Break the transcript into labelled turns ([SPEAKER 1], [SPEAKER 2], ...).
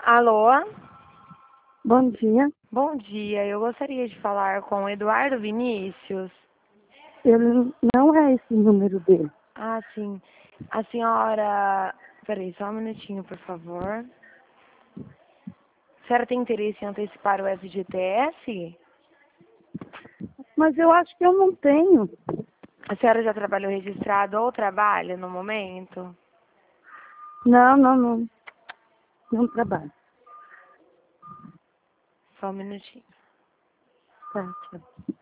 [SPEAKER 1] Alô?
[SPEAKER 2] Bom dia.
[SPEAKER 1] Bom dia, eu gostaria de falar com o Eduardo Vinícius.
[SPEAKER 2] Ele não é esse número dele.
[SPEAKER 1] Ah, sim. A senhora... Peraí, só um minutinho, por favor. A senhora tem interesse em antecipar o FGTS?
[SPEAKER 2] Mas eu acho que eu não tenho.
[SPEAKER 1] A senhora já trabalhou registrado ou trabalha no momento?
[SPEAKER 2] Não. Não trabalho.
[SPEAKER 1] Só um minutinho.
[SPEAKER 2] Tá, tchau.